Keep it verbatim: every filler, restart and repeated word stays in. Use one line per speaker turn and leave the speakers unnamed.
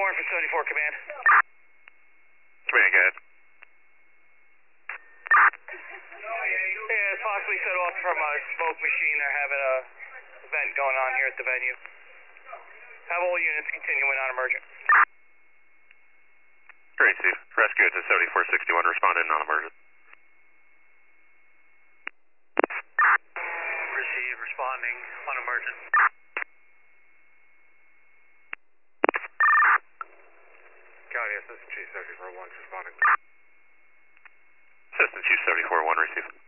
Warren for seventy-four, command.
Command, go ahead.
Yeah, it's possibly set off from a smoke machine. They're having a event going on here at the venue. Have all units continue when non-emergent.
Great, Steve. Rescue to seventy-four sixty-one, responded non-emergent.
Receive, responding, unemergent.
County Assistant Chief seventy-four one, responding.
Assistant Chief seventy-four one, receive.